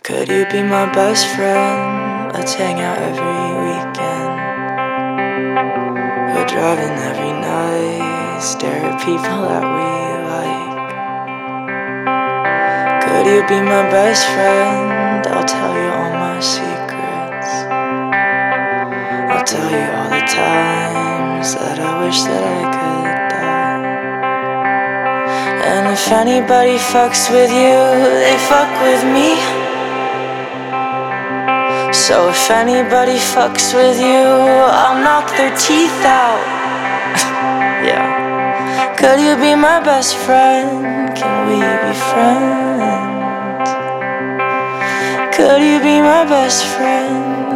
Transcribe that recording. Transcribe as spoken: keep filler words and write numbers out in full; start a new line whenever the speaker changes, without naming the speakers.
Could you be my best friend? Let's hang out every weekend. We're driving every night, stare at people that we like. Could you be my best friend? I'll tell you all my secrets. I'll tell you all the times that I wish that I could die. And if anybody fucks with you, they fuck with me. So if anybody fucks with you, I'll knock their teeth out. Yeah. Could you be my best friend? Can we be friends? Could you be my best friend?